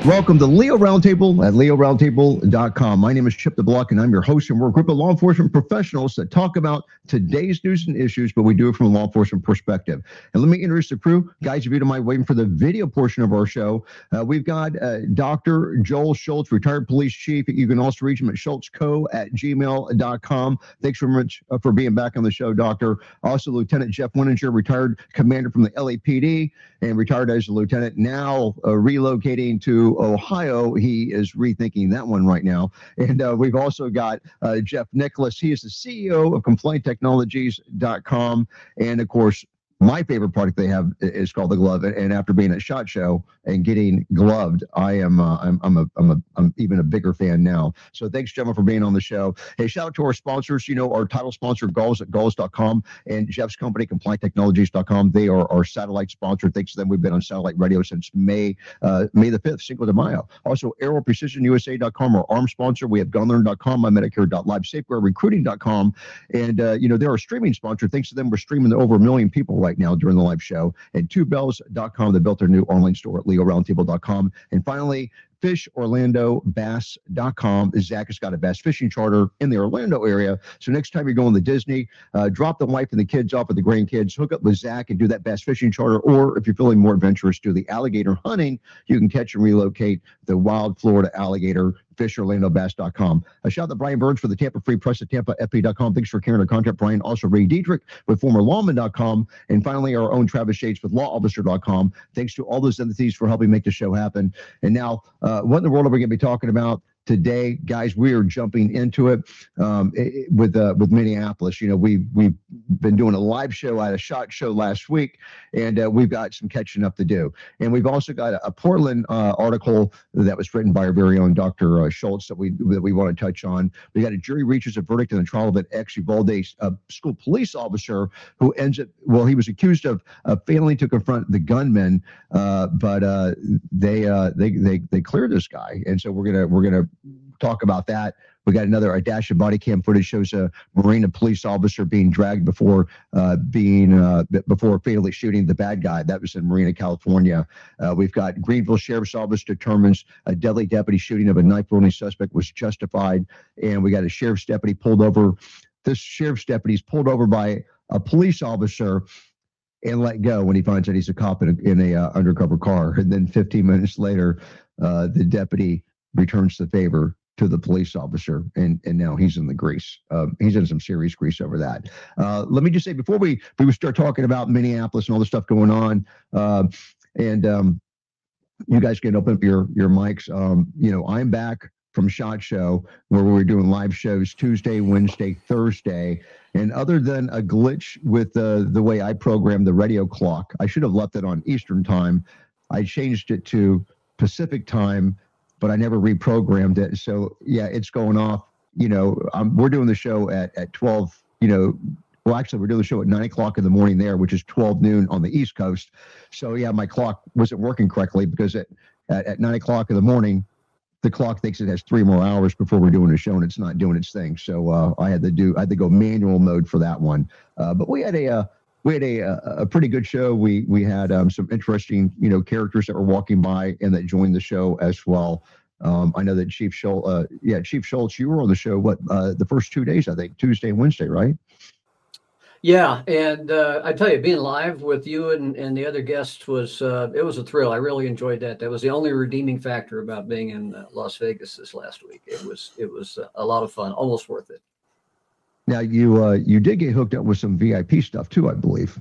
Welcome to Leo Roundtable at leoroundtable.com. My name is Chip DeBlock, and I'm your host, and we're a group of law enforcement professionals that talk about today's news and issues, but we do it from a law enforcement perspective. And let me introduce the crew. Guys, if you don't mind waiting for the video portion of our show, we've got Dr. Joel Schultz, retired police chief. You can also reach him at schultzco@gmail.com. Thanks very much for being back on the show, Doctor. Also, Lieutenant Jeff Winninger, retired commander from the LAPD and retired as a lieutenant, now relocating to Ohio. He is rethinking that one right now. And we've also got Jeff Nicholas. He is the CEO of CompliantTechnologies.com. And of course, my favorite product they have is called the glove. And after being at SHOT Show and getting gloved, I'm even a bigger fan now. So thanks, gentlemen, for being on the show. Hey, shout out to our sponsors. You know, our title sponsor, Gulls at Gulls.com, and Jeff's company, CompliantTechnologies.com. They are our satellite sponsor. Thanks to them, we've been on satellite radio since May the 5th, Cinco de Mayo. Also, AeroPrecisionUSA.com, our arm sponsor. We have GunLearn.com, MyMedicare.live, SafeguardRecruiting.com, and they're our streaming sponsor. Thanks to them, we're streaming to over 1 million people right now during the live show. And TwoBells.com, they built their new online store at LeoRoundtable.com. And finally, FishOrlandoBass.com. Zach has got a bass fishing charter in the Orlando area. So next time you're going to Disney, drop the wife and the kids off with the grandkids, hook up with Zach and do that bass fishing charter. Or if you're feeling more adventurous, do the alligator hunting. You can catch and relocate the wild Florida alligator. FishOrlandoBass.com. A shout out to Brian Burns for the Tampa Free Press at TampaFP.com. Thanks for carrying our content, Brian. Also, Ray Dietrich with FormerLawman.com. And finally, our own Travis Shades with LawOfficer.com. Thanks to all those entities for helping make the show happen. And now, what in the world are we going to be talking about today, guys? We are jumping into it with Minneapolis. You know, we've been doing a live show at a SHOT Show last week, and we've got some catching up to do. And we've also got a Portland article that was written by our very own Dr. Schultz that we want to touch on. We got a jury reaches a verdict in the trial of an ex-Uvalde school police officer who ends up, well, he was accused of failing to confront the gunman, but they cleared this guy, and so we're gonna talk about that. We got a dash of body cam footage shows a Marina police officer being dragged before fatally shooting the bad guy. That was in Marina, California. We've got Greenville Sheriff's Office determines a deadly deputy shooting of a knife-wielding suspect was justified, and we got a sheriff's deputy pulled over. This sheriff's deputy is pulled over by a police officer and let go when he finds that he's a cop in a undercover car. And then 15 minutes later, the deputy returns the favor to the police officer, and now he's in the grease. He's in some serious grease over that. Let me just say, before we start talking about Minneapolis and all the stuff going on, and you guys can open up your mics. I'm back from SHOT Show, where we were doing live shows Tuesday, Wednesday, Thursday. And other than a glitch with the way I programmed the radio clock, I should have left it on Eastern time. I changed it to Pacific time, but I never reprogrammed it. So yeah, it's going off. We're doing the show at 12, well, actually we're doing the show at 9 o'clock in the morning there, which is 12 noon on the East Coast. So yeah, my clock wasn't working correctly because at 9 o'clock in the morning, the clock thinks it has 3 more hours before we're doing a show, and it's not doing its thing. So I had to go manual mode for that one. But we had a pretty good show. We had some interesting, characters that were walking by and that joined the show as well. I know that Chief Schultz, you were on the show, the first 2 days, I think, Tuesday and Wednesday, right? Yeah, and I tell you, being live with you and the other guests was it was a thrill. I really enjoyed that. That was the only redeeming factor about being in Las Vegas this last week. It was a lot of fun, almost worth it. Now you did get hooked up with some VIP stuff too, I believe.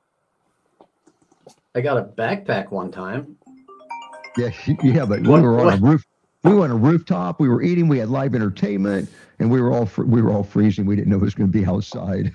I got a backpack one time. Yeah, but we were on a roof. We were on a rooftop. We were eating. We had live entertainment, and we were all freezing. We didn't know it was going to be outside.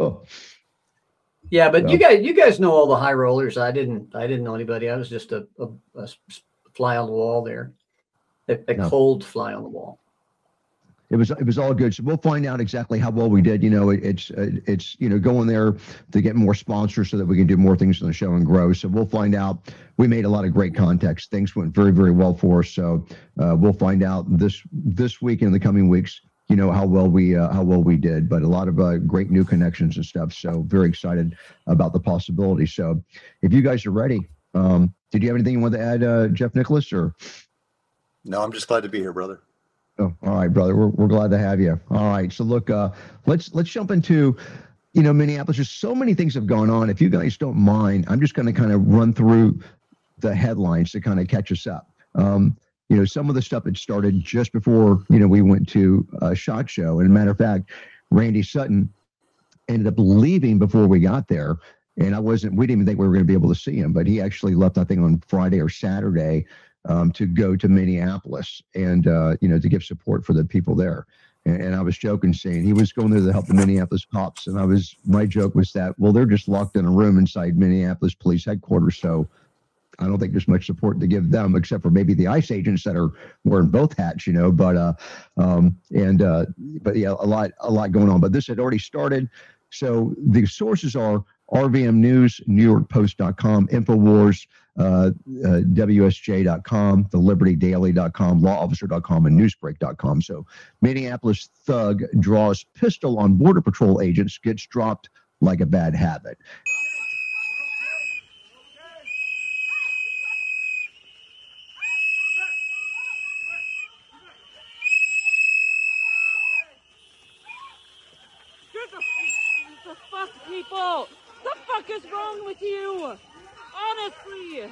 Yeah, but you guys know all the high rollers. I didn't know anybody. I was just a fly on the wall there, a cold fly on the wall. It was all good. So we'll find out exactly how well we did. It's going there to get more sponsors so that we can do more things on the show and grow. So we'll find out. We made a lot of great contacts. Things went very, very well for us. So we'll find out this week and in the coming weeks, how well we did. But a lot of great new connections and stuff. So very excited about the possibility. So if you guys are ready, did you have anything you want to add, Jeff Nicholas, or? No, I'm just glad to be here, brother. Oh, all right, brother. We're glad to have you. All right. So look, let's jump into, Minneapolis. There's so many things have gone on. If you guys don't mind, I'm just going to kind of run through the headlines to kind of catch us up. Some of the stuff that started just before, we went to SHOT Show. And as a matter of fact, Randy Sutton ended up leaving before we got there. And we didn't even think we were going to be able to see him, but he actually left, I think, on Friday or Saturday to go to Minneapolis and, to give support for the people there. And I was joking, saying he was going there to help the Minneapolis cops. And my joke was that, well, they're just locked in a room inside Minneapolis Police Headquarters. So I don't think there's much support to give them, except for maybe the ICE agents that are wearing both hats, but yeah, a lot going on. But this had already started. So the sources are RVM News, NewYorkPost.com, Infowars, WSJ.com, TheLibertyDaily.com, LawOfficer.com, and Newsbreak.com. So Minneapolis thug draws pistol on Border Patrol agents, gets dropped like a bad habit. The fuck, people? The fuck is wrong with you? Honestly.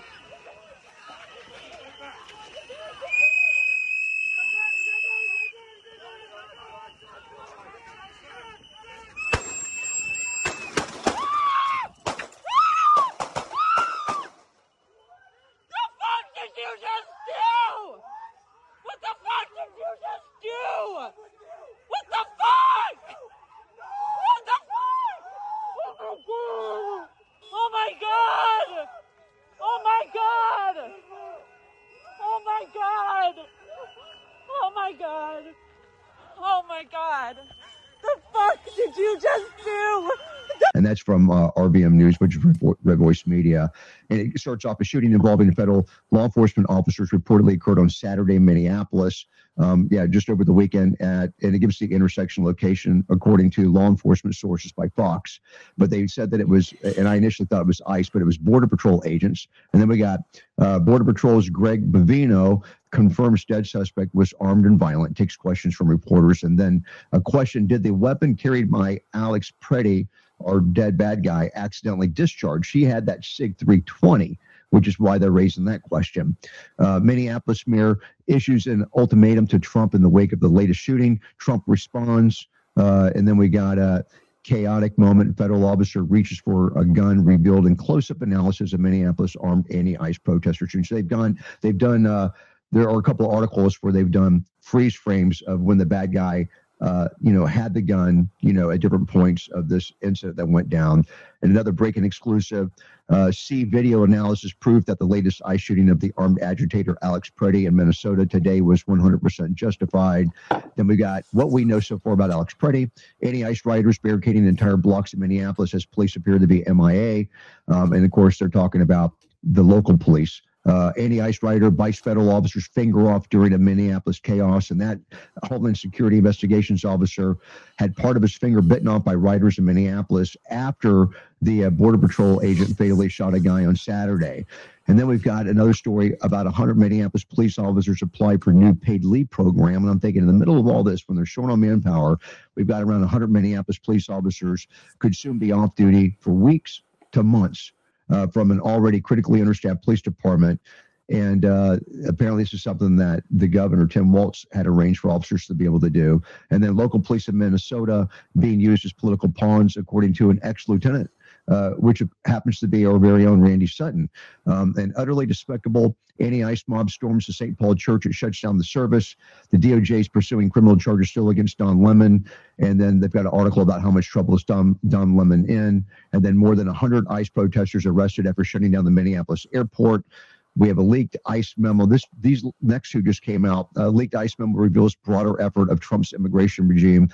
And that's from RVM News, which is Red Voice Media. And it starts off: a shooting involving federal law enforcement officers reportedly occurred on Saturday in Minneapolis. Just over the weekend and it gives the intersection location according to law enforcement sources by Fox. But they said that it was, and I initially thought it was ICE, but it was Border Patrol agents. And then we got Border Patrol's Greg Bavino confirms dead suspect was armed and violent, takes questions from reporters. And then a question: did the weapon carried by Alex Preddy, our dead bad guy, accidentally discharged? She had that SIG 320, which is why they're raising that question. Minneapolis mayor issues an ultimatum to Trump in the wake of the latest shooting. Trump responds, and then we got a chaotic moment. Federal officer reaches for a gun, revealed in close-up analysis of Minneapolis armed anti-ICE protester shooting. So they've done. There are a couple of articles where they've done freeze frames of when the bad guy had the gun, at different points of this incident that went down. And another breaking exclusive, see video analysis proof that the latest ICE shooting of the armed agitator Alex Preddy in Minnesota today was 100% justified. Then we got what we know so far about Alex Preddy: anti-ICE rioters barricading entire blocks in Minneapolis as police appear to be MIA. And of course, they're talking about the local police. Anti-ICE rider bites federal officer's finger off during a Minneapolis chaos, and that Homeland Security Investigations officer had part of his finger bitten off by riders in Minneapolis after the Border Patrol agent fatally shot a guy on Saturday. And then we've got another story about 100 Minneapolis police officers applied for new paid leave program. And I'm thinking, in the middle of all this, when they're short on manpower, we've got around 100 Minneapolis police officers could soon be off duty for weeks to months. From an already critically understaffed police department. And apparently this is something that the governor, Tim Walz, had arranged for officers to be able to do. And then local police in Minnesota being used as political pawns, according to an ex-lieutenant, which happens to be our very own Randy Sutton. An utterly despicable anti-ICE mob storms the St. Paul Church. It shuts down the service. The DOJ is pursuing criminal charges still against Don Lemon. And then they've got an article about how much trouble is Don Lemon in. And then more than 100 ICE protesters arrested after shutting down the Minneapolis airport. We have a leaked ICE memo. These next two just came out. A leaked ICE memo reveals broader effort of Trump's immigration regime.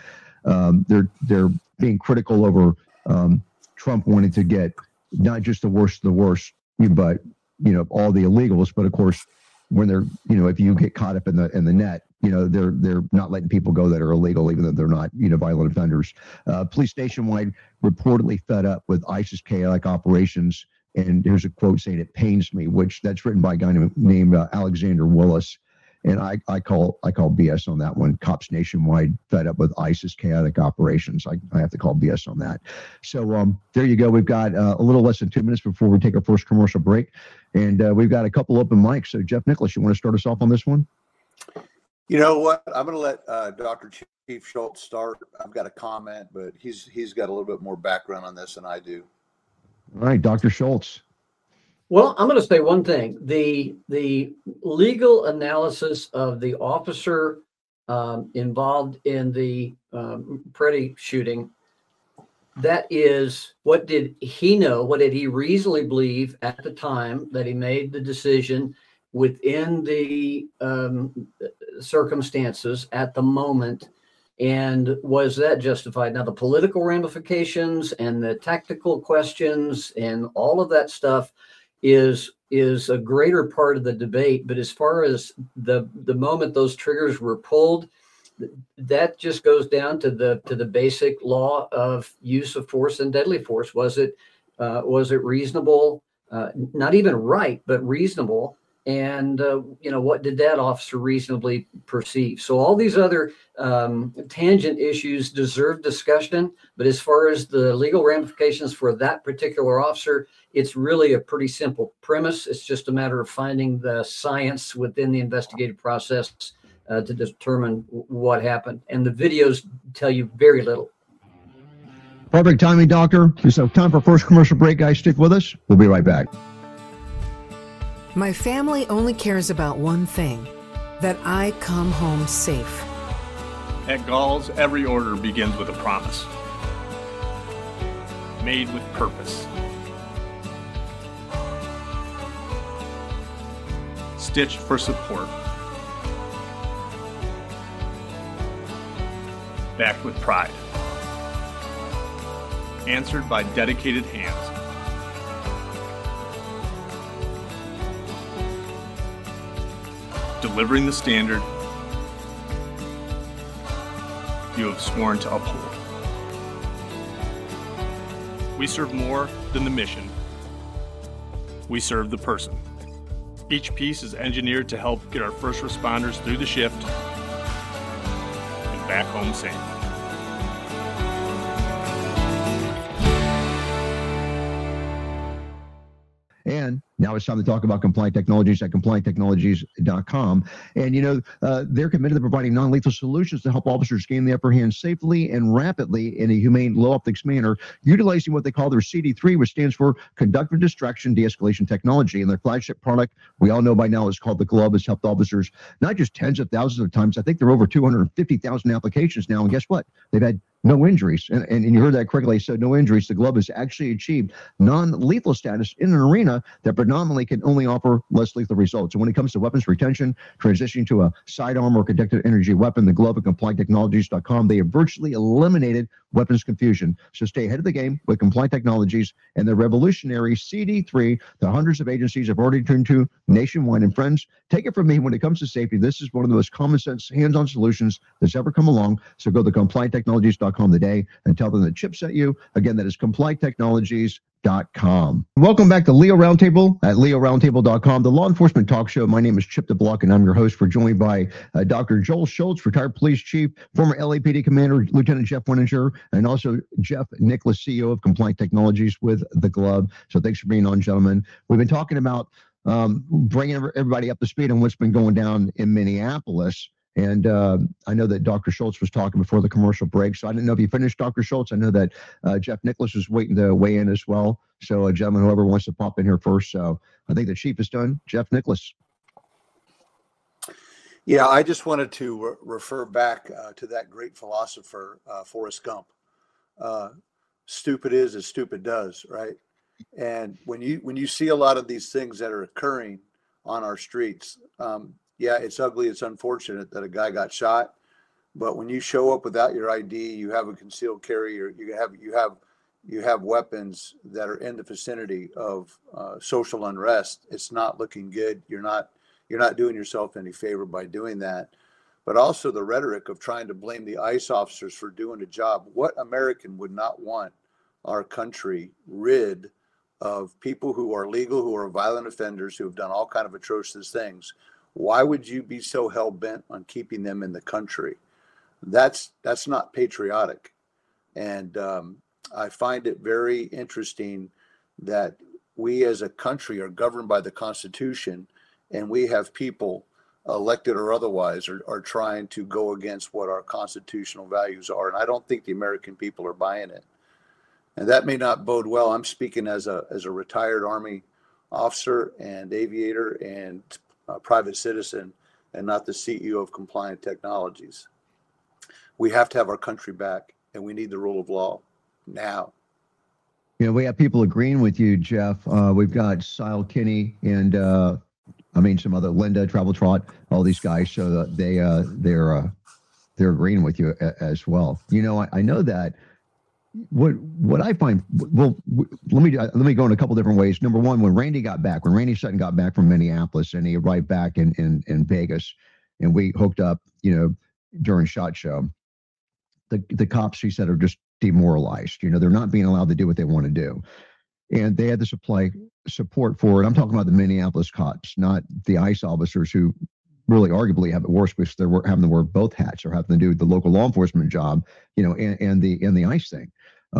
They're being critical over Trump wanting to get not just the worst of the worst, but all the illegals. But of course, when they're if you get caught up in the net, they're not letting people go that are illegal, even though they're not violent offenders. Police nationwide reportedly fed up with ICE's chaotic operations. And here's a quote saying, "It pains me," which that's written by a guy named Alexander Willis. And I call BS on that one. Cops nationwide fed up with ISIS chaotic operations. I have to call BS on that. So there you go. We've got a little less than 2 minutes before we take our first commercial break. And we've got a couple open mics. So Jeff Nicholas, you want to start us off on this one? You know what? I'm going to let Dr. Chief Schultz start. I've got a comment, but he's got a little bit more background on this than I do. All right, Dr. Schultz. Well, I'm going to say one thing. The legal analysis of the officer involved in the Preddy shooting, that is, what did he know? What did he reasonably believe at the time that he made the decision within the circumstances at the moment? And was that justified? Now, the political ramifications and the tactical questions and all of that stuff is a greater part of the debate. But as far as the moment those triggers were pulled, that just goes down to the basic law of use of force and deadly force. Was it reasonable? Not even right, but reasonable. And what did that officer reasonably perceive? So all these other tangent issues deserve discussion. But as far as the legal ramifications for that particular officer, it's really a pretty simple premise. It's just a matter of finding the science within the investigative process to determine what happened. And the videos tell you very little. Perfect timing, Doctor. So time for first commercial break, guys. Stick with us. We'll be right back. My family only cares about one thing, that I come home safe. At Gall's, every order begins with a promise. Made with purpose. Stitched for support. Backed with pride. Answered by dedicated hands. Delivering the standard you have sworn to uphold. We serve more than the mission. We serve the person. Each piece is engineered to help get our first responders through the shift and back home safe. And now it's time to talk about Compliant Technologies at CompliantTechnologies.com. And, they're committed to providing non-lethal solutions to help officers gain the upper hand safely and rapidly in a humane, low-optics manner, utilizing what they call their CD3, which stands for Conductive Distraction De-Escalation Technology. And their flagship product, we all know by now, is called the Glove. Has helped officers not just tens of thousands of times. I think there are over 250,000 applications now. And guess what? They've had no injuries. And you heard that correctly. So no injuries. The Glove has actually achieved non-lethal status in an arena that predominantly can only offer less lethal results. And when it comes to weapons retention, transitioning to a sidearm or conductive energy weapon, the Glove at CompliantTechnologies.com, they have virtually eliminated weapons confusion. So stay ahead of the game with Compliant Technologies and the revolutionary CD3 that hundreds of agencies have already turned to nationwide. And friends, take it from me, when it comes to safety, this is one of the most common sense, hands-on solutions that's ever come along. So go to CompliantTechnologies.com today and tell them that Chip sent you. Again, that is CompliantTechnologies.com. Welcome back to Leo Roundtable at LeoRoundtable.com, the law enforcement talk show. My name is Chip DeBlock, and I'm your host. We're joined by Dr. Joel Schultz, retired police chief, former LAPD commander, Lieutenant Jeff Winninger, and also Jeff Nicholas, CEO of Compliant Technologies with the Glove. So thanks for being on, gentlemen. We've been talking about bringing everybody up to speed on what's been going down in Minneapolis. And I know that Dr. Schultz was talking before the commercial break, so I didn't know if you finished, Dr. Schultz. I know that Jeff Nicholas was waiting to weigh in as well. So, gentlemen, whoever wants to pop in here first. So I think the chief is done. Jeff Nicholas. Yeah, I just wanted to refer back to that great philosopher, Forrest Gump. Stupid is as stupid does, right? And when you see a lot of these things that are occurring on our streets, yeah, it's ugly. It's unfortunate that a guy got shot, but when you show up without your ID, you have a concealed carry, or you have weapons that are in the vicinity of social unrest. It's not looking good. You're not doing yourself any favor by doing that. But also the rhetoric of trying to blame the ICE officers for doing a job. What American would not want our country rid of people who are legal, who are violent offenders, who have done all kind of atrocious things? Why would you be so hell bent on keeping them in the country? That's not patriotic. And I find it very interesting that we as a country are governed by the Constitution, and we have people, elected or otherwise, are trying to go against what our constitutional values are. And I don't think the American people are buying it. And that may not bode well. I'm speaking as a retired Army officer and aviator and private citizen, and not the CEO of Compliant Technologies. We have to have our country back, and we need the rule of law now. You know, we have people agreeing with you, Jeff. We've got Sile Kinney and some other Linda Travel Trot, all these guys. So they're agreeing with you as well. You know, I know that. What I find, well, let me go in a couple different ways. Number one, when Randy Sutton got back from Minneapolis, and he arrived back in Vegas, and we hooked up, you know, during SHOT Show, the cops, he said, are just demoralized. You know, they're not being allowed to do what they want to do, and they had to supply support for it. I'm talking about the Minneapolis cops, not the ICE officers, who really arguably have it worse because they're having to wear both hats, or having to do the local law enforcement job, you know, and the ICE thing.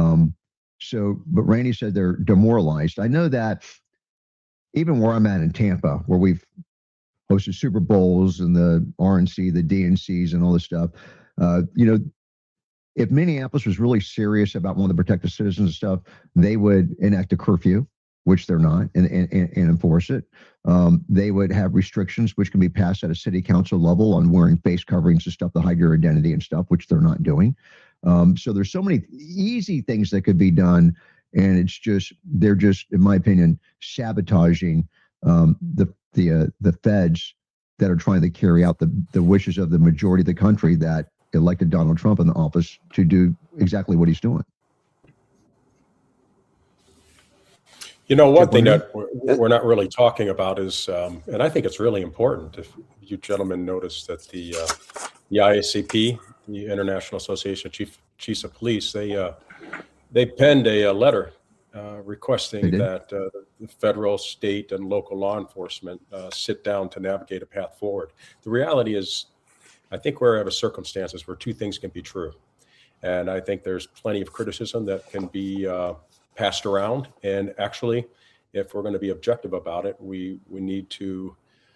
But Randy said they're demoralized. I know that even where I'm at in Tampa, where we've hosted Super Bowls and the RNC, the DNCs, and all this stuff, you know, if Minneapolis was really serious about wanting to protect the citizens and stuff, they would enact a curfew, which they're not, and enforce it. They would have restrictions, which can be passed at a city council level, on wearing face coverings and stuff to hide your identity and stuff, which they're not doing. So there's so many easy things that could be done, and they're just, in my opinion, sabotaging the feds that are trying to carry out the wishes of the majority of the country that elected Donald Trump in the office to do exactly what he's doing. You know, one thing that we're not really talking about is, and I think it's really important, if you gentlemen notice that the IACP, the International Association of Chiefs of Police, they penned a letter requesting that the federal, state, and local law enforcement sit down to navigate a path forward. The reality is, I think we're at circumstances where two things can be true. And I think there's plenty of criticism that can be passed around. And actually, if we're going to be objective about it, we need to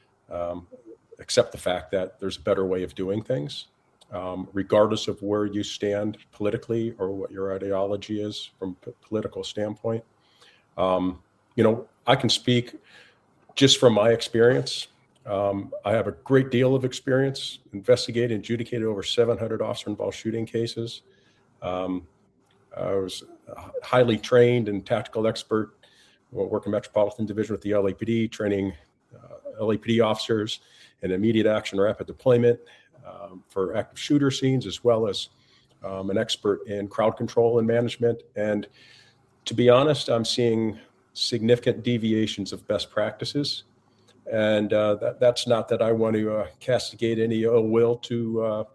accept the fact that there's a better way of doing things, regardless of where you stand politically or what your ideology is from a political standpoint. You know, I can speak just from my experience. I have a great deal of experience, investigated and adjudicated over 700 officer-involved shooting cases. I was highly trained and tactical expert, working Metropolitan Division with the LAPD, training LAPD officers in immediate action rapid deployment for active shooter scenes, as well as an expert in crowd control and management. And to be honest, I'm seeing significant deviations of best practices. And that's not that I want to castigate any ill will to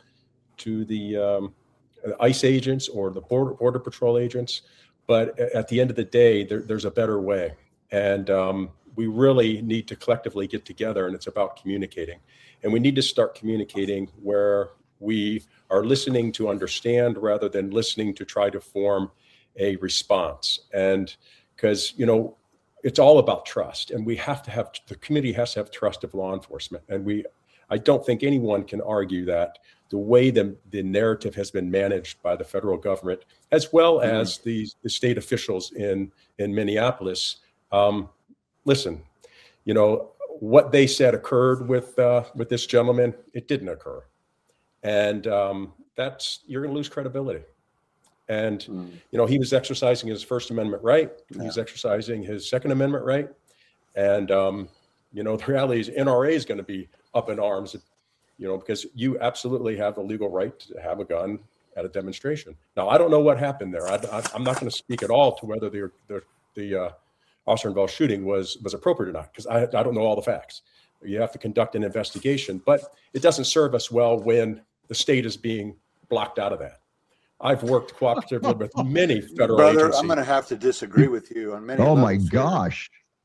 the ICE agents or the Border Patrol agents, but at the end of the day, there's a better way. And we really need to collectively get together, and it's about communicating. And we need to start communicating where we are listening to understand rather than listening to try to form a response. And because, you know, it's all about trust, and the community has to have trust of law enforcement. And I don't think anyone can argue that the way the narrative has been managed by the federal government, as well as the state officials in Minneapolis. Listen, you know, what they said occurred with this gentleman, it didn't occur. And you're going to lose credibility. And, you know, he was exercising his First Amendment right. Yeah. He's exercising his Second Amendment right. And, you know, the reality is NRA is going to be up in arms, you know, because you absolutely have the legal right to have a gun at a demonstration. Now, I don't know what happened there. I'm not going to speak at all to whether the officer-involved shooting was appropriate or not, because I don't know all the facts. You have to conduct an investigation, but it doesn't serve us well when the state is being blocked out of that. I've worked cooperatively with many federal agencies. I'm going to have to disagree with you on many. Oh my gosh!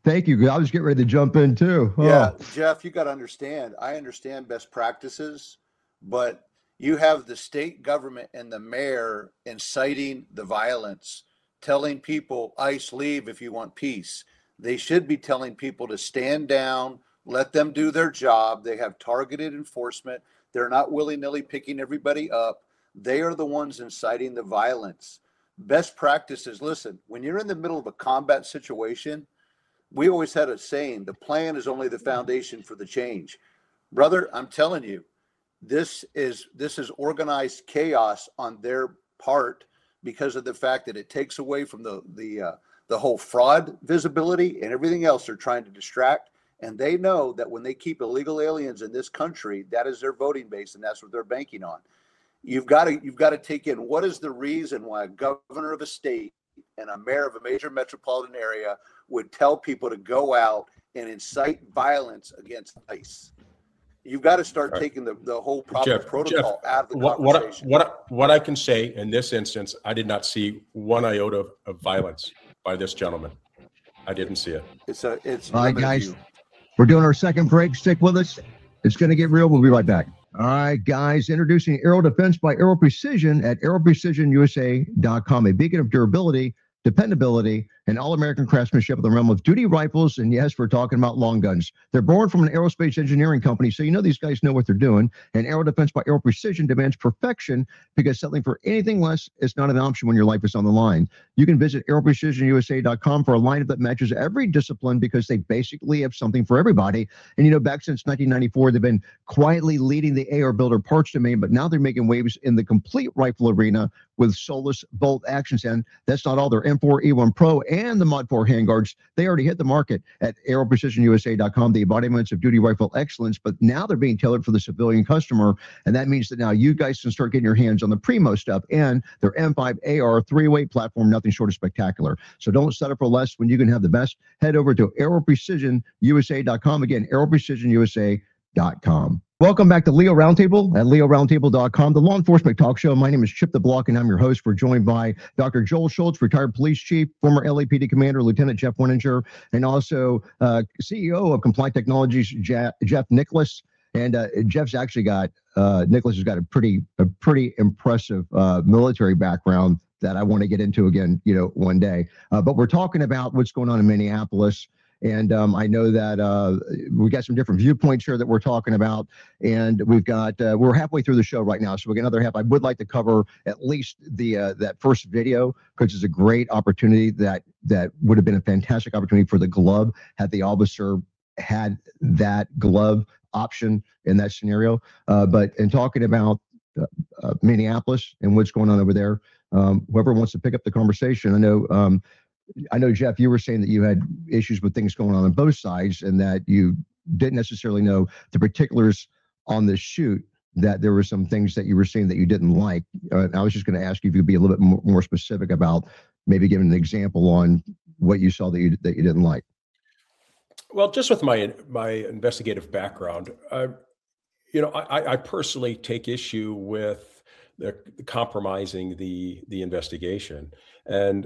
Thank you. I was getting ready to jump in too. Oh. Yeah, Jeff, you got to understand. I understand best practices, but you have the state government and the mayor inciting the violence, telling people, ICE, leave if you want peace. They should be telling people to stand down, let them do their job. They have targeted enforcement. They're not willy-nilly picking everybody up. They are the ones inciting the violence. Best practices, listen, when you're in the middle of a combat situation, we always had a saying, the plan is only the foundation for the change. Brother, I'm telling you, this is organized chaos on their part because of the fact that it takes away from the whole fraud visibility and everything else they're trying to distract. And they know that when they keep illegal aliens in this country, that is their voting base, and that's what they're banking on. You've got to take in what is the reason why a governor of a state and a mayor of a major metropolitan area would tell people to go out and incite violence against ICE. You've got to start taking the whole proper protocol out of the conversation. What I can say in this instance, I did not see one iota of violence by this gentleman. I didn't see it. It's all right, guys. We're doing our second break. Stick with us. It's going to get real. We'll be right back. All right, guys, introducing Aero Defense by Aero Precision at aeroprecisionusa.com, a beacon of durability, dependability, and all-American craftsmanship in the realm of duty rifles. And yes, we're talking about long guns. They're born from an aerospace engineering company, so you know these guys know what they're doing. And Aero Defense by Aero Precision demands perfection because settling for anything less is not an option when your life is on the line. You can visit aeroprecisionusa.com for a lineup that matches every discipline because they basically have something for everybody. And you know, back since 1994, they've been quietly leading the AR builder parts domain, but now they're making waves in the complete rifle arena with Solus bolt actions. And that's not all. Their M4 E1 Pro and the Mod 4 handguards, they already hit the market at aeroprecisionusa.com, the embodiments of duty rifle excellence, but now they're being tailored for the civilian customer. And that means that now you guys can start getting your hands on the Primo stuff and their M5 AR 3-weight platform, nothing short of spectacular. So don't settle for less when you can have the best. Head over to aeroprecisionusa.com. Again, aeroprecisionusa.com. Welcome back to Leo Roundtable at leoroundtable.com, the law enforcement talk show. My name is Chip the Block, and I'm your host. We're joined by Dr. Joel Schultz, retired police chief, former LAPD commander, Lieutenant Jeff Winninger, and also CEO of Compliant Technologies, Jeff Nicholas. And Jeff's actually got, Nicholas has got a pretty impressive military background that I want to get into again, one day. But we're talking about what's going on in Minneapolis. And I know that we got some different viewpoints here that we're talking about, and we've got we're halfway through the show right now, so we got another half. I would like to cover at least the that first video because it's a great opportunity that would have been a fantastic opportunity for the glove had the officer had that glove option in that scenario. But in talking about Minneapolis and what's going on over there, whoever wants to pick up the conversation, I know, Jeff, you were saying that you had issues with things going on both sides and that you didn't necessarily know the particulars on the shoot, that there were some things that you were seeing that you didn't like. I was just going to ask you if you could be a little bit more specific about maybe giving an example on what you saw that you didn't like. Well, just with my investigative background, I personally take issue with the compromising the investigation. And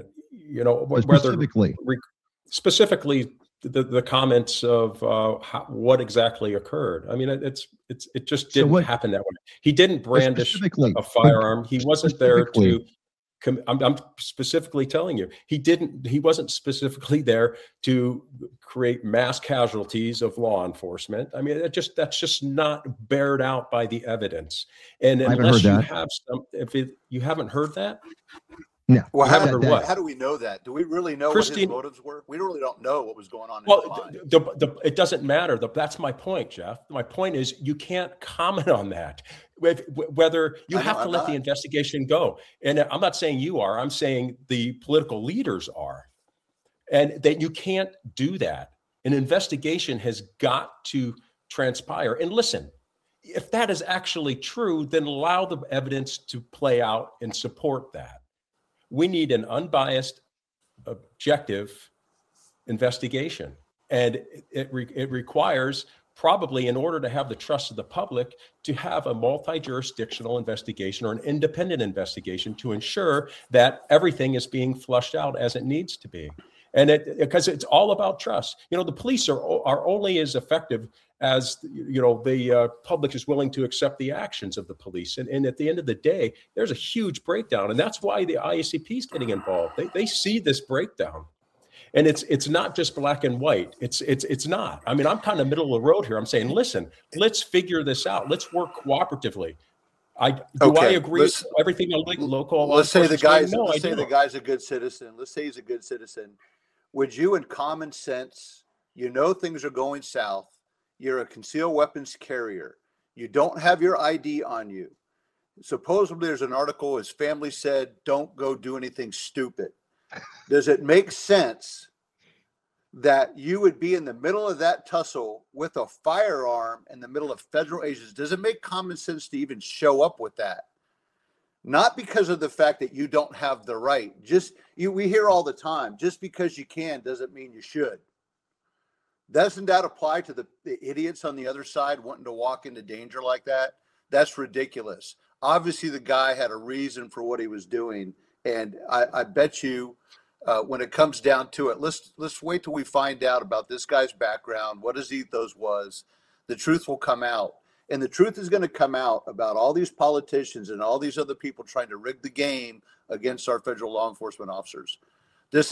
specifically the comments of what exactly occurred. I mean, it just didn't happen that way. He didn't brandish a firearm. He wasn't there to. I'm specifically telling you, he wasn't specifically there to create mass casualties of law enforcement. I mean, that's just not bared out by the evidence. And unless you have you haven't heard that. No. Well, how do we know that? Do we really know what his motives were? We really don't know what was going on in his mind. It doesn't matter. That's my point, Jeff. My point is you can't comment on that. Whether you have to let the investigation go. And I'm not saying you are. I'm saying the political leaders are. And that you can't do that. An investigation has got to transpire. And listen, if that is actually true, then allow the evidence to play out and support that. We need an unbiased, objective investigation. And it requires, probably in order to have the trust of the public, to have a multi-jurisdictional investigation or an independent investigation to ensure that everything is being flushed out as it needs to be. And because it's all about trust. The police are only as effective as, the public is willing to accept the actions of the police. And at the end of the day, there's a huge breakdown. And that's why the IACP is getting involved. They see this breakdown. And it's not just black and white. It's not. I mean, I'm kind of middle of the road here. I'm saying, listen, let's figure this out. Let's work cooperatively. I agree with everything local. Let's say the guy's No, let's say the guy's a good citizen. Let's say he's a good citizen. Would you, in common sense, things are going south. You're a concealed weapons carrier. You don't have your ID on you. Supposedly there's an article, his family said, don't go do anything stupid. Does it make sense that you would be in the middle of that tussle with a firearm in the middle of federal agents? Does it make common sense to even show up with that? Not because of the fact that you don't have the right. We hear all the time, just because you can doesn't mean you should. Doesn't that apply to the idiots on the other side wanting to walk into danger like that? That's ridiculous. Obviously, the guy had a reason for what he was doing. And I bet you when it comes down to it, let's wait till we find out about this guy's background, what his ethos was. The truth will come out. And the truth is going to come out about all these politicians and all these other people trying to rig the game against our federal law enforcement officers. This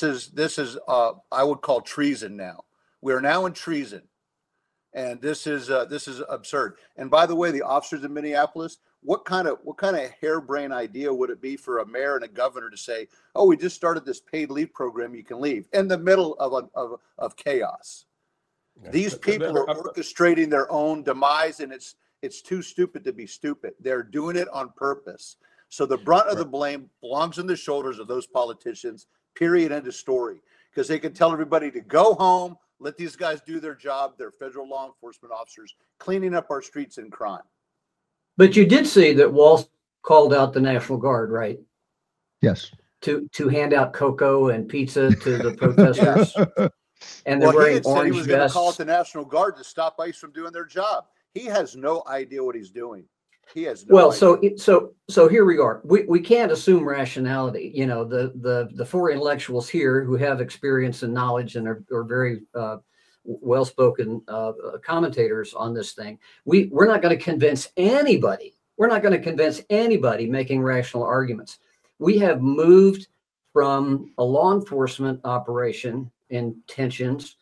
is I would call treason now. We are now in treason. And this is absurd. And by the way, the officers in Minneapolis, what kind of harebrained idea would it be for a mayor and a governor to say, "Oh, we just started this paid leave program, you can leave," in the middle of chaos? Yeah. These people are orchestrating their own demise, and it's too stupid to be stupid. They're doing it on purpose. So the brunt of the blame belongs on the shoulders of those politicians. Period. End of story. Because they can tell everybody to go home. Let these guys do their job. They're federal law enforcement officers cleaning up our streets and crime. But you did see that Walz called out the National Guard, right? Yes. To hand out cocoa and pizza to the protesters. And they're wearing he orange he was going to call vests. it the National Guard to stop ICE from doing their job. He has no idea what he's doing. He has no idea. So here we are. We can't assume rationality. The four intellectuals here who have experience and knowledge and are very well-spoken commentators on this thing. We're not going to convince anybody. We're not going to convince anybody making rational arguments. We have moved from a law enforcement operation intentions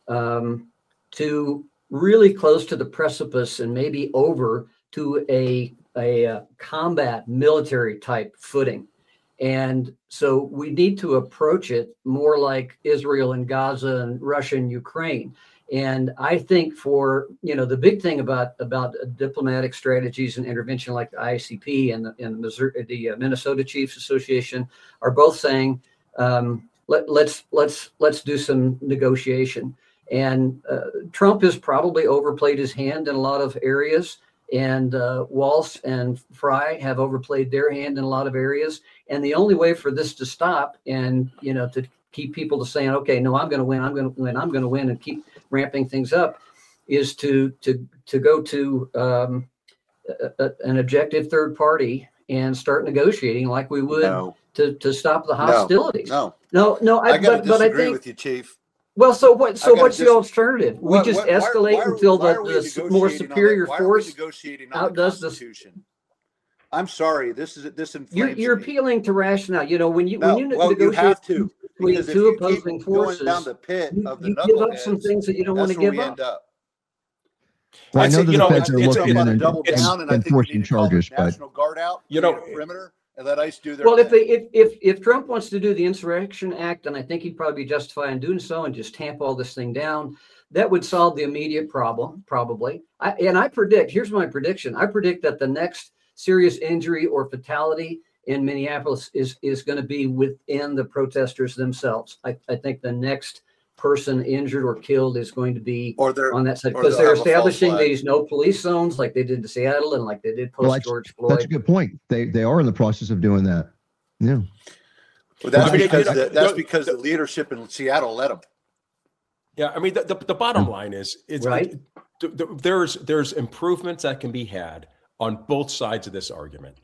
to really close to the precipice and maybe over to a combat military type footing. And so we need to approach it more like Israel and Gaza and Russia and Ukraine. And I think the big thing about diplomatic strategies and intervention like the IACP and the Minnesota Chiefs Association are both saying, let's do some negotiation. And Trump has probably overplayed his hand in a lot of areas. And Walz and Fry have overplayed their hand in a lot of areas. And the only way for this to stop and, to keep people to saying, okay, no, I'm going to win, and keep ramping things up is to go to an objective third party and start negotiating like we would to stop the hostilities. No. I got to disagree with you, Chief. Well, so what's the alternative? We just escalate until the more superior force outdoes the Constitution. I'm sorry, this inflames You're me. appealing to rationale. When you negotiate you have to, between two opposing forces, down the pit of the you give up some things that you don't want to give up. Well, I know the feds are looking and enforcing charges, but National Guard out, perimeter, and let ICE do their Well, thing. if Trump wants to do the Insurrection Act, and I think he'd probably be justified in doing so, and just tamp all this thing down, that would solve the immediate problem, probably. Here's my prediction. I predict that the next serious injury or fatality in Minneapolis is going to be within the protesters themselves. I think the next person injured or killed is going to be on that side, because they're establishing these no police zones like they did in Seattle and like they did post George Floyd. That's a good point. They are in the process of doing that. Yeah. Well, that's because the leadership in Seattle let them. Yeah, I mean the bottom line is right. There's improvements that can be had on both sides of this argument.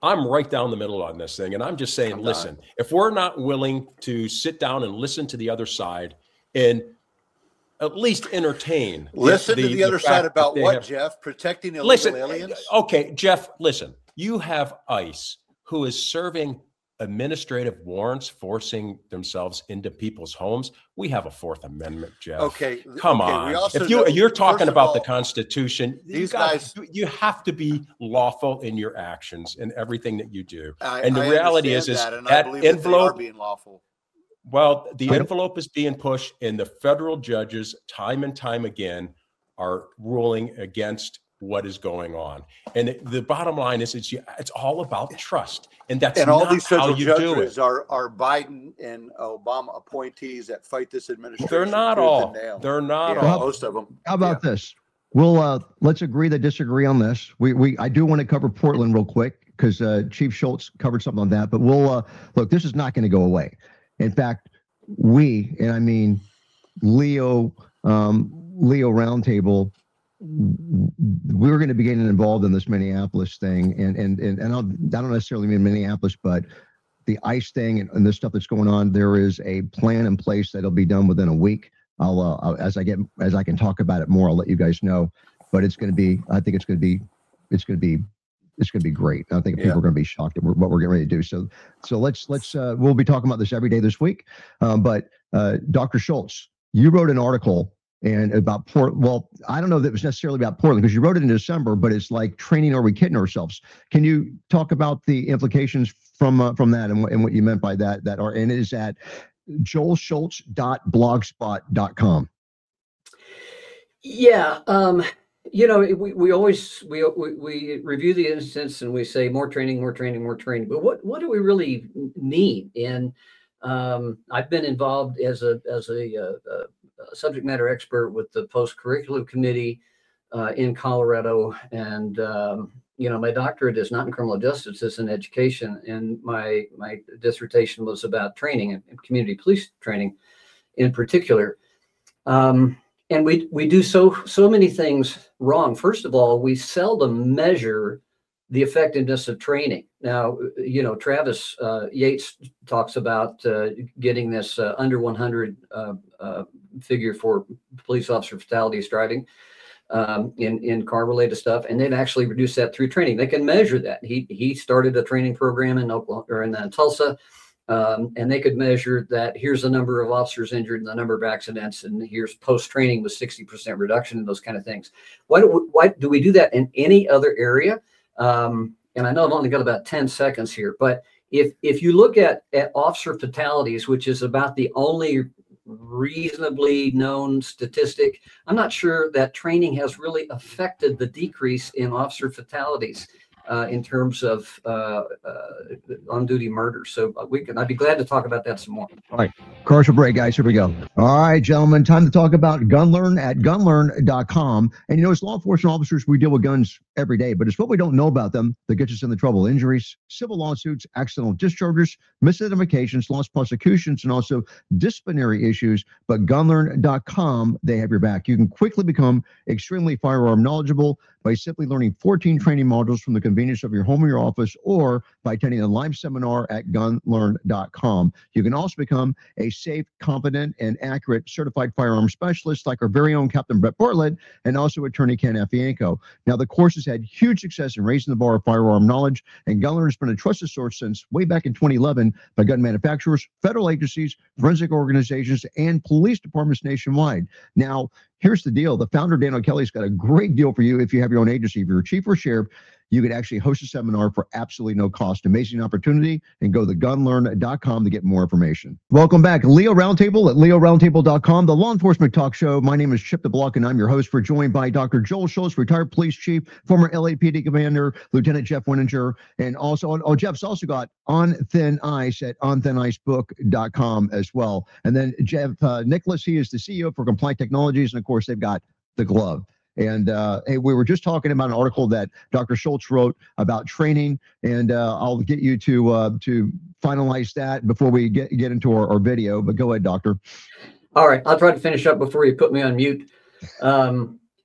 I'm right down the middle on this thing. And I'm just saying, listen, if we're not willing to sit down and listen to the other side and at least entertain. Listen to the other side about what, Jeff? Protecting illegal aliens? Okay, Jeff, listen. You have ICE who is serving administrative warrants, forcing themselves into people's homes. We have a Fourth Amendment, Jeff. Okay, come on. If you're talking about the Constitution, you have to be lawful in your actions and everything that you do. And the reality is that envelope being lawful. Well, the envelope is being pushed, and the federal judges, time and time again, are ruling against what is going on. And the bottom line is, it's all about trust, and that's and not all these federal how you do judges it. are Biden and Obama appointees that fight this administration. They're not all. They're not all. Most of them. How about this? We'll let's agree to disagree on this. I do want to cover Portland real quick because Chief Schultz covered something on that. But we'll look. This is not going to go away. In fact, and I mean Leo Roundtable, we're going to be getting involved in this Minneapolis thing, and I don't necessarily mean Minneapolis, but the ICE thing and this stuff that's going on. There is a plan in place that'll be done within a week. I'll as I can talk about it more, I'll let you guys know. But it's going to be. I think it's going to be great. I think people are going to be shocked at what we're getting ready to do. So let's we'll be talking about this every day this week. But Dr. Schultz, you wrote an article and about well, I don't know that it was necessarily about Portland because you wrote it in December, but it's like training. Are we kidding ourselves? Can you talk about the implications from that and what you meant by that? And it is at joelschultz.blogspot.com. Yeah. We always review the instance and we say more training. But what do we really need? And I've been involved as a subject matter expert with the post-curriculum committee in Colorado, and my doctorate is not in criminal justice; it's in education, and my dissertation was about training and community police training, in particular. And we do so many things wrong. First of all, we seldom measure the effectiveness of training. Now, Travis Yates talks about getting this under 100 figure for police officer fatalities driving in car-related stuff, and they've actually reduced that through training. They can measure that. He started a training program in Oklahoma or in Tulsa. And they could measure that here's the number of officers injured and the number of accidents, and here's post-training with 60% reduction and those kind of things. Why do we do that in any other area? And I know I've only got about 10 seconds here, but if you look at officer fatalities, which is about the only reasonably known statistic, I'm not sure that training has really affected the decrease in officer fatalities in terms of on-duty murder. So I'd be glad to talk about that some more. All right, commercial break, guys. Here we go. All right, gentlemen, time to talk about GunLearn at gunlearn.com. And as law enforcement officers, we deal with guns every day, but it's what we don't know about them that gets us into trouble. Injuries, civil lawsuits, accidental discharges, misidentifications, lost prosecutions, and also disciplinary issues. But gunlearn.com, they have your back. You can quickly become extremely firearm knowledgeable by simply learning 14 training modules from the convenience of your home or your office, or by attending a live seminar at gunlearn.com. You can also become a safe, competent, and accurate certified firearm specialist like our very own Captain Brett Bartlett and also attorney Ken Afianco. Now, the course has had huge success in raising the bar of firearm knowledge, and GunLearn has been a trusted source since way back in 2011 by gun manufacturers, federal agencies, forensic organizations, and police departments nationwide. Now, here's the deal. The founder, Dan O'Kelly's got a great deal for you if you have your own agency. If you're a chief or sheriff, you could actually host a seminar for absolutely no cost. Amazing opportunity, and go to gunlearn.com to get more information. Welcome back. Leo Roundtable at leoroundtable.com, the law enforcement talk show. My name is Chip DeBlock, and I'm your host. We're joined by Dr. Joel Schultz, retired police chief, former LAPD commander, Lieutenant Jeff Winninger, and also, Jeff's also got On Thin Ice at onthinicebook.com as well. And then Jeff Nicholas, he is the CEO for Compliant Technologies, and of course, they've got the glove. And hey, we were just talking about an article that Dr. Schultz wrote about training, and I'll get you to finalize that before we get into our video. But go ahead, Doctor. All right, I'll try to finish up before you put me on mute.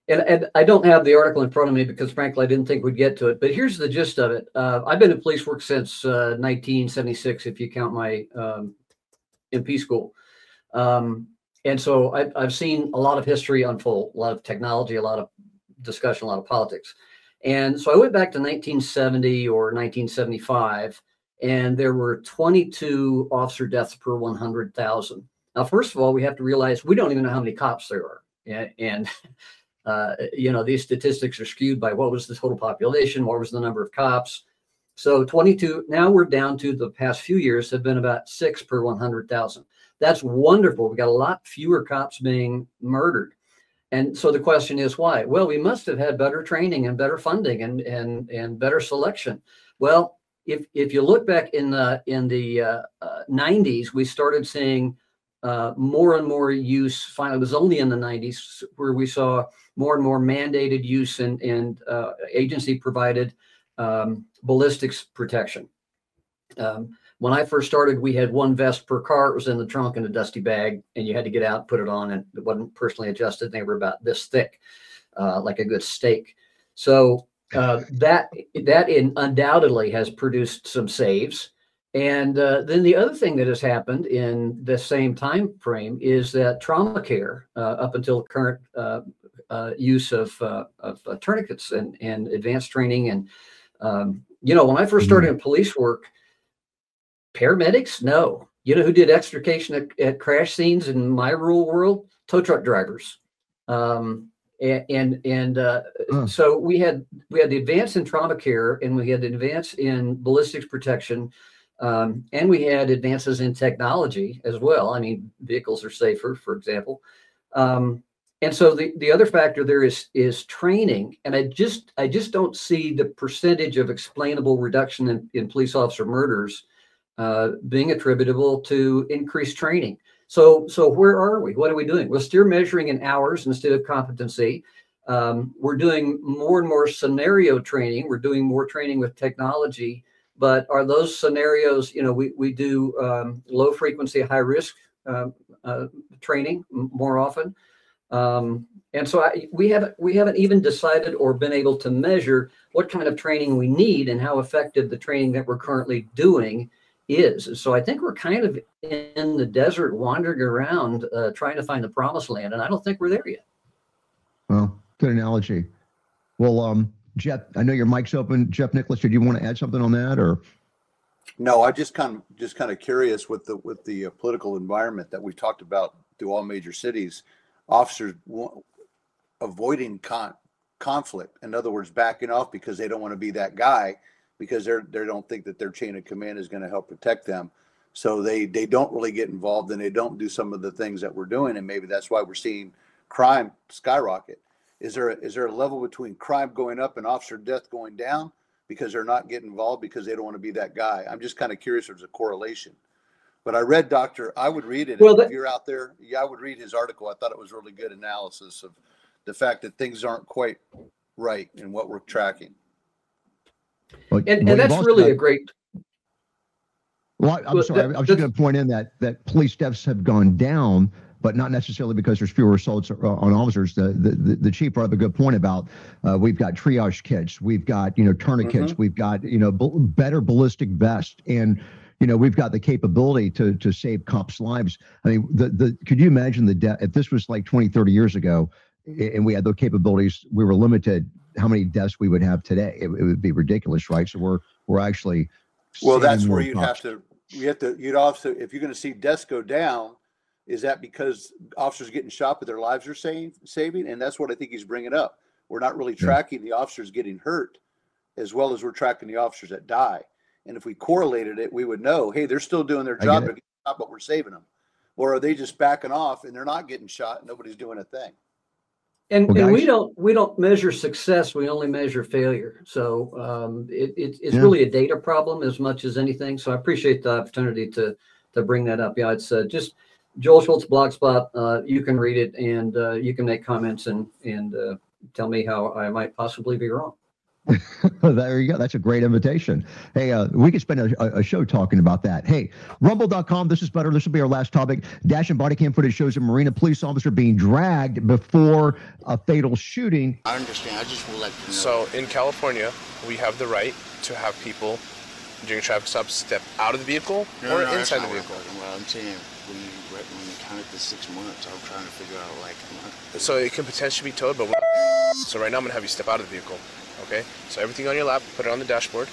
And I don't have the article in front of me because, frankly, I didn't think we'd get to it. But here's the gist of it. I've been in police work since 1976, if you count my MP school. And so I've seen a lot of history unfold, a lot of technology, a lot of discussion, a lot of politics. And so I went back to 1970 or 1975, and there were 22 officer deaths per 100,000. Now, first of all, we have to realize we don't even know how many cops there are. And you know, these statistics are skewed by what was the total population, what was the number of cops. So 22, now we're down to the past few years have been about 6 per 100,000. That's wonderful. We got a lot fewer cops being murdered. And so the question is why? Well, we must have had better training and better funding and better selection. Well, if you look back in the 90s, we started seeing more and more use. Finally, it was only in the 90s where we saw more and more mandated use and agency provided ballistics protection. When I first started, we had one vest per car. It was in the trunk in a dusty bag, and you had to get out, put it on, and it wasn't personally adjusted. They were about this thick, like a good steak. So that undoubtedly has produced some saves. And then the other thing that has happened in the same time frame is that trauma care, up until current use of tourniquets and advanced training. And, you know, when I first started in police work, paramedics, no. You know who did extrication at crash scenes in my rural world? Tow truck drivers. So we had the advance in trauma care, and we had the advance in ballistics protection, and we had advances in technology as well. I mean, vehicles are safer, for example. And so the other factor there is training, and I just don't see the percentage of explainable reduction in police officer murders being attributable to increased training. So where are we? What are we doing? We're still measuring in hours instead of competency. We're doing more and more scenario training. We're doing more training with technology, but are those scenarios, you know, we do low frequency, high risk training more often. And so we haven't even decided or been able to measure what kind of training we need and how effective the training that we're currently doing is. So I think we're kind of in the desert wandering around trying to find the promised land, and I don't think we're there yet. Well, good analogy. Well, Jeff, I know your mic's open. Jeff Nicholas, did you want to add something on that, or? No, I just kind of curious with the political environment that we've talked about through all major cities, officers avoiding conflict. In other words, backing off because they don't want to be that guy, because they don't think that their chain of command is going to help protect them. So they don't really get involved, and they don't do some of the things that we're doing. And maybe that's why we're seeing crime skyrocket. Is there a level between crime going up and officer death going down because they're not getting involved because they don't want to be that guy? I'm just kind of curious if there's a correlation. But I read I would read it. Well, if you're out there, I would read his article. I thought it was really good analysis of the fact that things aren't quite right in what we're tracking. And that's really a great. Well, I'm sorry. I was just going to point in that police deaths have gone down, but not necessarily because there's fewer assaults on officers. The chief brought up a good point about we've got triage kits, we've got tourniquets, we've got better ballistic vests, and we've got the capability to save cops' lives. I mean, could you imagine the death if this was like 20, 30 years ago, and we had the capabilities? We were limited. How many deaths we would have today? It would be ridiculous, right? So we're actually. Well, that's where you'd also, if you're going to see deaths go down, is that because officers getting shot but their lives are saving? And that's what I think he's bringing up. We're not really tracking the officers getting hurt as well as we're tracking the officers that die. And if we correlated it, we would know, hey, they're still doing their job, but we're saving them. Or are they just backing off and they're not getting shot and nobody's doing a thing? And we don't measure success. We only measure failure. So it's really a data problem as much as anything. So I appreciate the opportunity to bring that up. Yeah, it's just Joel Schultz Blogspot. You can read it and you can make comments and tell me how I might possibly be wrong. There you go. That's a great invitation. Hey, we could spend a show talking about that. Hey, rumble.com. This is better. This will be our last topic. Dash and body cam footage shows a Marina police officer being dragged before a fatal shooting. I understand. I just would like to know. So in California, we have the right to have people during traffic stops step out of the vehicle or inside the vehicle. Well, I'm saying when you counted the 6 months, I'm trying to figure out like. So it can potentially be towed, but so right now I'm gonna have you step out of the vehicle. Okay, so everything on your lap, put it on the dashboard.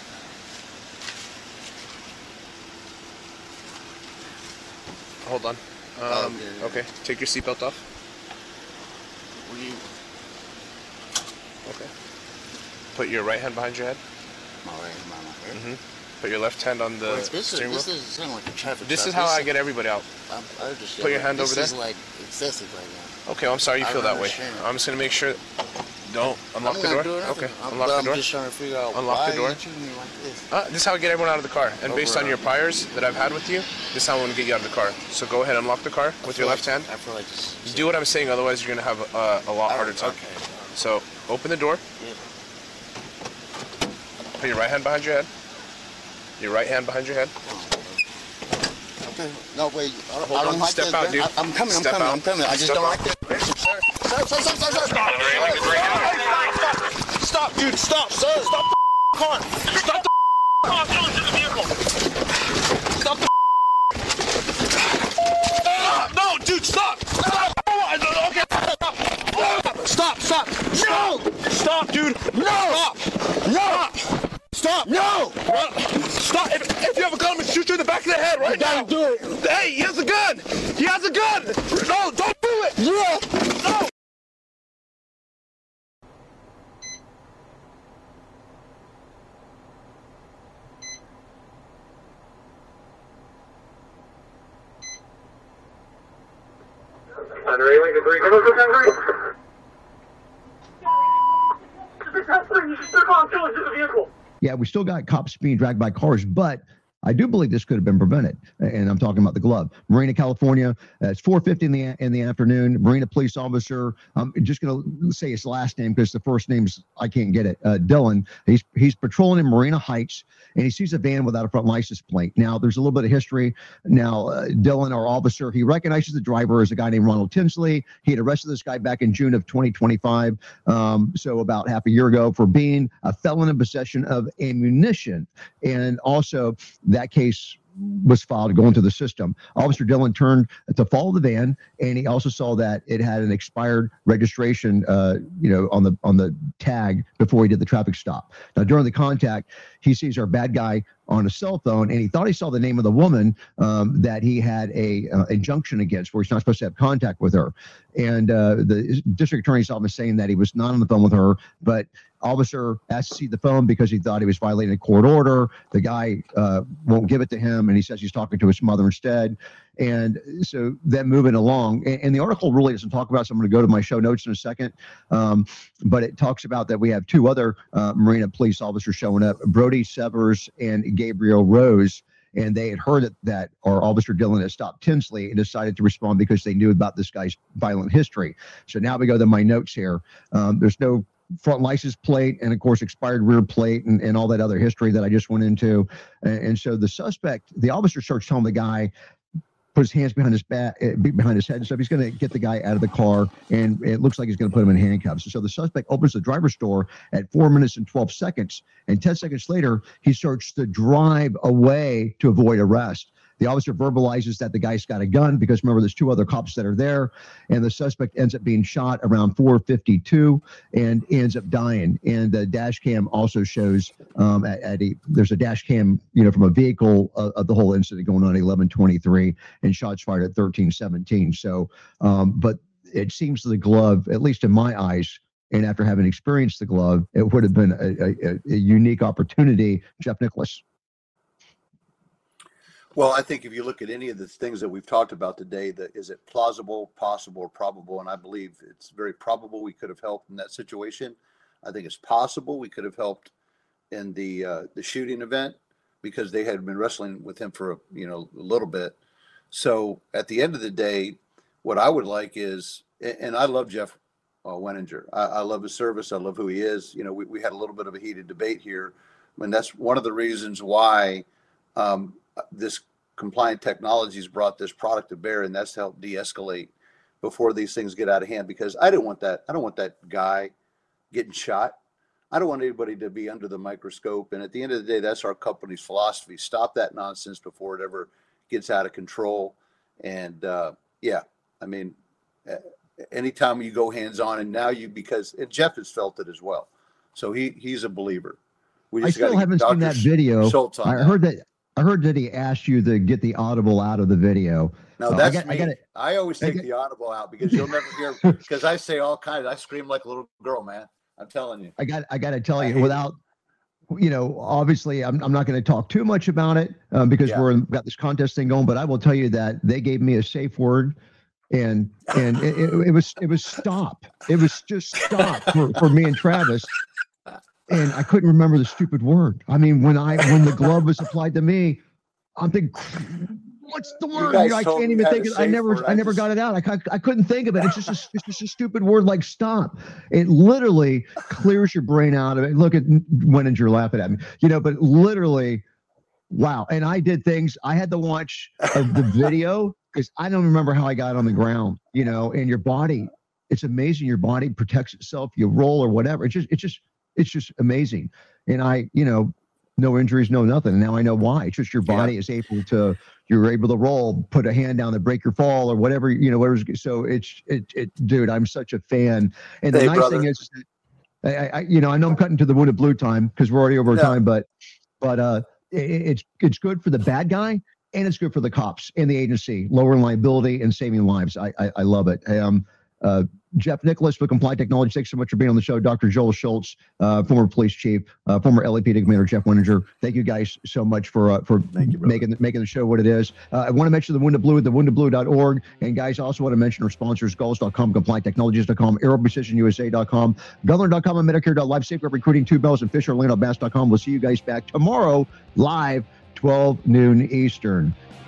Hold on. Okay, take your seatbelt off. Will you? Okay. Put your right hand behind your head. My right hand behind my head. Put your left hand on the steering wheel. This doesn't sound like a traffic. This is how I get everybody out. I understand. Put your hand over there. This is like excessive right now. Okay, well, I'm sorry you feel that way. I'm just gonna make sure. Don't unlock the door. Okay, unlock the door. I'm just trying to figure out unlock why the door. you treating me like this. This is how I get everyone out of the car. And based on your priors that I've had with you, this is how I'm gonna get you out of the car. So go ahead, unlock the car with your left hand. I feel like this. Do what I'm saying, otherwise you're gonna have a lot harder time. Okay. So open the door. Yeah. Put your right hand behind your head. Your right hand behind your head. Okay. No, wait. I Hold don't on. like Step this, out, man. dude. I'm coming. Step out. I'm coming. I just Step don't out. like this. Stop, dude. Stop, sir. Stop the car. Stop the car. Get into the vehicle. Stop the no, dude. Stop. Stop. Okay. Stop. Stop. No. Stop, dude. No. Stop. No. Stop. No. Stop. If you have a gun, I'm going to shoot you in the back of the head right now. Don't do it. Hey, he has a gun. He has a gun. No, don't do it. Yeah. No. Yeah, we still got cops being dragged by cars, but I do believe this could have been prevented. And I'm talking about the glove. Marina, California. It's 4:50 in the afternoon. Marina police officer. I'm just going to say his last name because the first name's I can't get it. Dylan. He's patrolling in Marina Heights, and he sees a van without a front license plate. Now, there's a little bit of history. Now, Dylan, our officer, he recognizes the driver as a guy named Ronald Tinsley. He had arrested this guy back in June of 2025, so about half a year ago, for being a felon in possession of ammunition. And also, that case was filed going through the system. Officer Dillon turned to follow the van, and he also saw that it had an expired registration, on the tag before he did the traffic stop. Now, during the contact, he sees our bad guy on a cell phone, and he thought he saw the name of the woman that he had a injunction against, where he's not supposed to have contact with her. And the district attorney's office saying that he was not on the phone with her, but officer asked to see the phone because he thought he was violating a court order. The guy won't give it to him, and he says he's talking to his mother instead. And so then moving along, and the article really doesn't talk about, so I'm going to go to my show notes in a second, but it talks about that we have two other Marina police officers showing up, Brody Severs and Gabriel Rose, and they had heard that our officer Dillon had stopped Tinsley and decided to respond because they knew about this guy's violent history. So now we go to my notes here. There's no front license plate, and of course expired rear plate, and all that other history that I just went into. And so the suspect, the officer starts telling the guy, put his hands behind his back, behind his head and stuff. He's going to get the guy out of the car, and it looks like he's going to put him in handcuffs. So the suspect opens the driver's door at 4 minutes and 12 seconds, and 10 seconds later, he starts to drive away to avoid arrest. The officer verbalizes that the guy's got a gun because, remember, there's two other cops that are there, and the suspect ends up being shot around 4:52 and ends up dying. And the dash cam also shows there's a dash cam, from a vehicle of the whole incident going on at 11:23, and shots fired at 13:17. So, but it seems the glove, at least in my eyes, and after having experienced the glove, it would have been a unique opportunity. Jeff Nicholas. Well, I think if you look at any of the things that we've talked about today, is it plausible, possible, or probable? And I believe it's very probable we could have helped in that situation. I think it's possible we could have helped in the shooting event because they had been wrestling with him for a little bit. So at the end of the day, what I would like is, and I love Jeff Wenninger. I love his service. I love who he is. You know, we had a little bit of a heated debate here. And that's one of the reasons why this Compliant Technologies brought this product to bear, and that's to help de-escalate before these things get out of hand. Because I don't want that guy getting shot. I don't want anybody to be under the microscope. And at the end of the day, that's our company's philosophy. Stop that nonsense before it ever gets out of control. And yeah, I mean, anytime you go hands-on, and now because Jeff has felt it as well. So he's a believer. I still haven't seen that video. I heard that he asked you to get the audible out of the video. No, that's me. I always take the audible out because you'll never hear, because I say all kinds. I scream like a little girl, man. I'm telling you. I got to tell you, without, you know, obviously I'm not going to talk too much about it because we've got this contest thing going, but I will tell you that they gave me a safe word, and it was stop. It was just stop for me and Travis. And I couldn't remember the stupid word. I mean, when the glove was applied to me, I'm thinking, what's the word? I can't even think of it. I never got it out. I couldn't think of it. It's just a stupid word like stop. It literally clears your brain out of it. Look at Wenninger laughing at me, you know, but literally, wow. And I did things. I had to watch the video because I don't remember how I got on the ground, you know, and your body, it's amazing. Your body protects itself. You roll or whatever. It's just amazing. And I, you know, no injuries, no nothing. And now I know why. It's just your body is able to, you're able to roll, put a hand down to break your fall or whatever, you know, whatever. So dude, I'm such a fan. And the nice thing is, I you know, I know I'm cutting to the Wounded Blue time because we're already over time, but it's good for the bad guy and it's good for the cops and the agency, lowering liability and saving lives. I love it. Jeff Nicholas with Compliant Technology, thanks so much for being on the show. Dr. Joel Schultz, former police chief, former LAPD commander Jeff Wenninger. Thank you guys so much for making the show what it is. I want to mention the Wounded Blue at thewoundedblue.org. And guys, I also want to mention our sponsors, Gulls.com, CompliantTechnologies.com, AeroPrecisionUSA.com, Gunler.com, and Medicare.live, Safe Rep Recruiting, 2 Bells, and FisherOrlandoBass.com. We'll see you guys back tomorrow live, 12 noon Eastern.